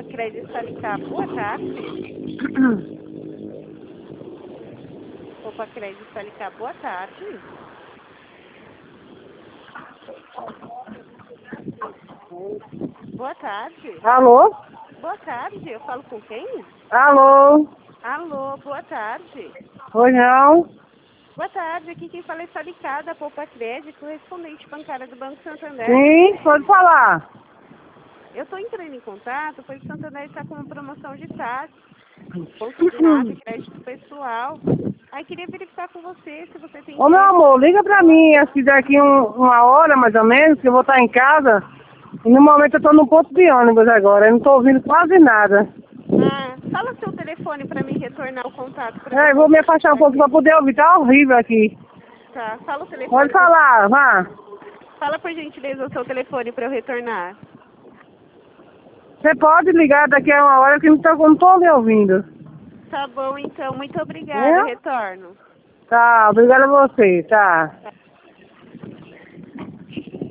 Crédito Salicá, boa tarde. Opa, Crédito Salicá, boa tarde. Boa tarde. Alô? Boa tarde, eu falo com quem? Alô? Alô, boa tarde. Oi, não? Boa tarde, aqui quem fala é Salicá, da Poupa Crédito, correspondente bancária do Banco Santander. Sim, pode falar. Eu estou entrando em contato, pois o Santander está com uma promoção de taxa, consignado e crédito pessoal. Aí queria verificar com você se você tem Ô, meu interesse. amor, liga pra mim, se daqui uma hora, mais ou menos, que eu vou estar em casa. E no momento eu tô no ponto de ônibus agora, eu não tô ouvindo quase nada. Ah, fala seu telefone para mim retornar o contato para Eu vou me afastar um pouco pra poder ouvir, tá horrível aqui. Tá, fala o telefone. Pode falar, vá. Fala por gentileza o seu telefone para eu retornar. Você pode ligar daqui a uma hora que eu não tô me ouvindo. Tá bom, então. Muito obrigada. É? Retorno. Tá, obrigada a você, tá.